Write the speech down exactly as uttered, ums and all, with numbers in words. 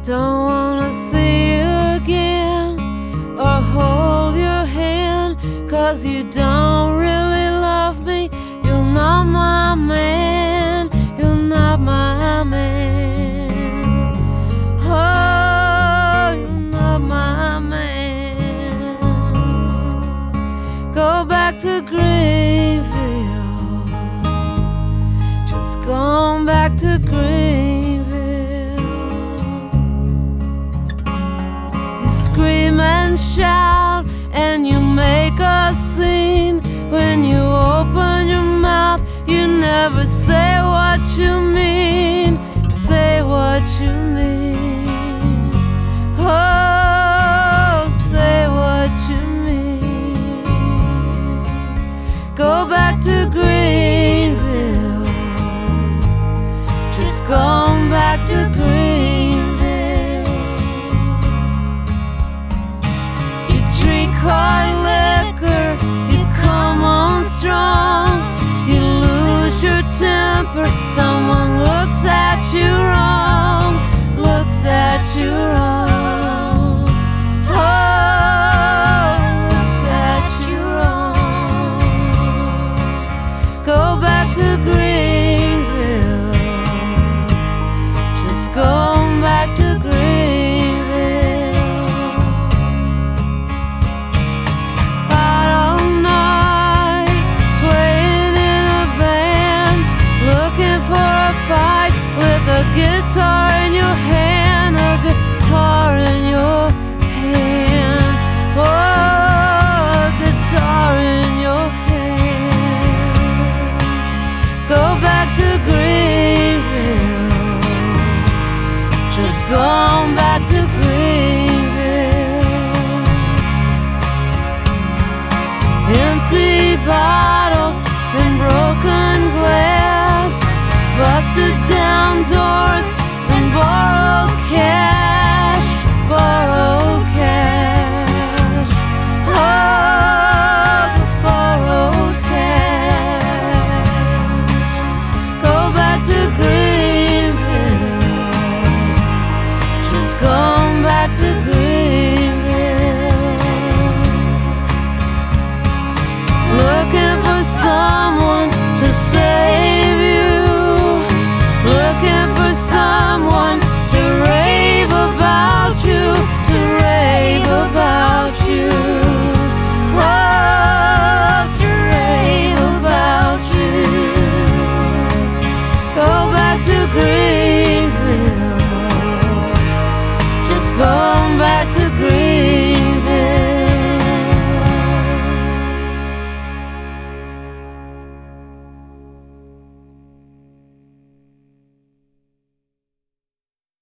Don't wanna see you again or hold your hand, 'cause you don't really love me. You're not my man, you're not my man. Oh, you're not my man. Go back to Greenville, just going back to Greenville. You scream and shout and you make a scene. When you open your mouth, you never say what you mean. Say what you mean. Oh, say what you mean. Go back to Greenville, just going back to Greenville. You drink hard liquor, you come on strong, you lose your temper. Someone looks at you wrong, looks at you wrong. Oh, looks at you wrong. Go back to Greenville, just going back to Greenville. Out all night, playing in a band, looking for a fight with a guitar in your hand, a guitar in your hand. Oh, a guitar in your hand. Go back to Greenville, just going back to Greenville. Empty bottles and broken glass, busted down doors and borrowed cash.